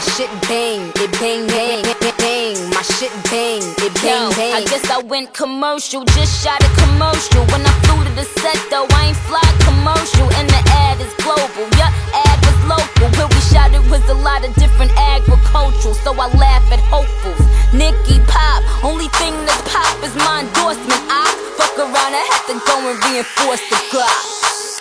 shit bang, it bang bang, bang. My shit bang, it bang bang. I guess I went commercial, just shot a commercial. When I flew to the set though, I ain't fly commercial. And the ad is global, yup, ad was local. Where we shot it was a lot of different agricultural. So I laugh at hopefuls, Nicki Pop. Only thing that's pop is my endorsement. I fuck around, I have to go and reinforce the Glock.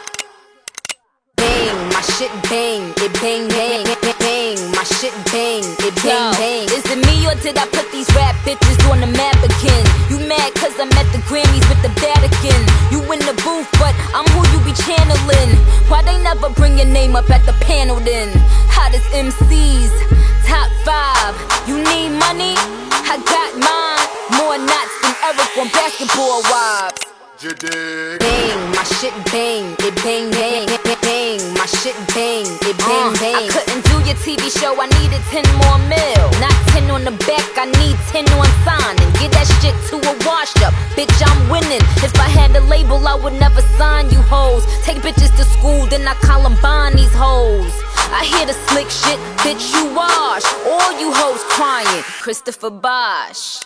Bang, my shit bang, it bang bang, bang. My shit bang, it bang bang. Is it me or did I put these rap bitches on the map again? You mad cause I'm at the Grammys with the Vatican? You in the booth but I'm who you be channeling. Why they never bring your name up at the panel then? Hottest MCs, top 5. You need money? I got mine. More knots than Eric on Basketball Wives. Bang, my shit bang, it bang bang, bang. My shit bang, it bang bang. I couldn't do your TV show, I needed 10 more mil. Not 10 on the back, I need 10 on signing. Get that shit to a wash up, bitch I'm winning. If I had a label I would never sign you hoes. Take bitches to school, then I Columbine these hoes. I hear the slick shit, bitch you wash. All you hoes crying, Christopher Bosh.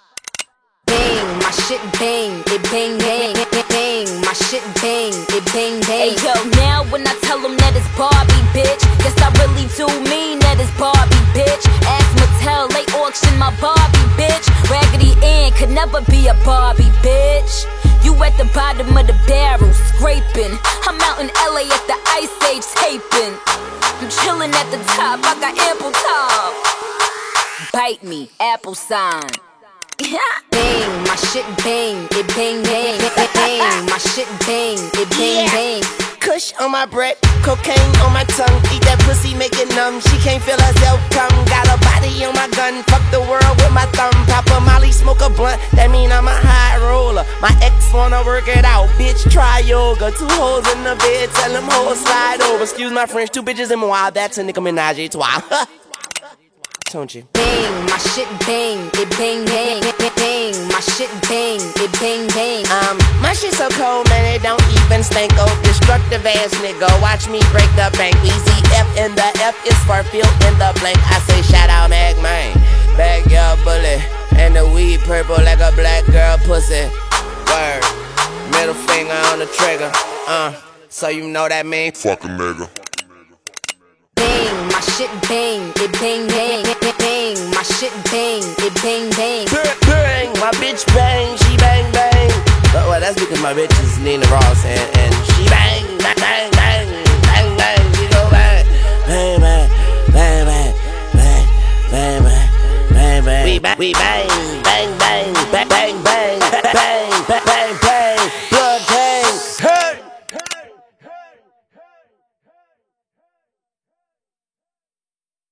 Bang, my shit bang, it bang bang, bang. My shit bang, it bang bang. Hey yo, now when I tell them that it's Barbie, bitch, guess I really do mean that it's Barbie, bitch. Ask Mattel, they auction my Barbie, bitch. Raggedy Ann could never be a Barbie, bitch. You at the bottom of the barrel, scraping. I'm out in LA at the Ice Age taping. I'm chilling at the top, I got ample time. Bite me, apple sign. Bang, my shit bang, it bang bang, bang. My shit bang, it bang bang. Kush on my breath, cocaine on my tongue. Eat that pussy, make it numb. She can't feel herself come. Got a body on my gun. Fuck the world with my thumb. Pop a molly, smoke a blunt. That mean I'm a high roller. My ex wanna work it out. Bitch, try yoga. 2 hoes in the bed. Tell them hoes slide over. Excuse my French. 2 bitches in my wild. That's a Nicki Minaj. It's wild. Don't you? Bang, my shit bang, it bang bang, bang. My shit bang, it bang bang. My shit so cold, man, it don't even stink. Oh, destructive ass nigga, watch me break the bank. Easy F in the F is for fill in the blank. I say shout out Mac Man, backyard bullet, and the weed purple like a black girl pussy. Word, middle finger on the trigger. So you know that mean fuck a nigga. Bang, my shit bang, it bang bang, bang. My shit bang, it bang bang. Bang, my bitch bang, she bang bang. Well, that's because my bitch is Nina Ross and she bang, bang, bang, bang, bang, bang. She go bang, bang, bang, bang, bang, bang, bang, bang, bang, bang. We bang, bang, bang, bang, bang, bang.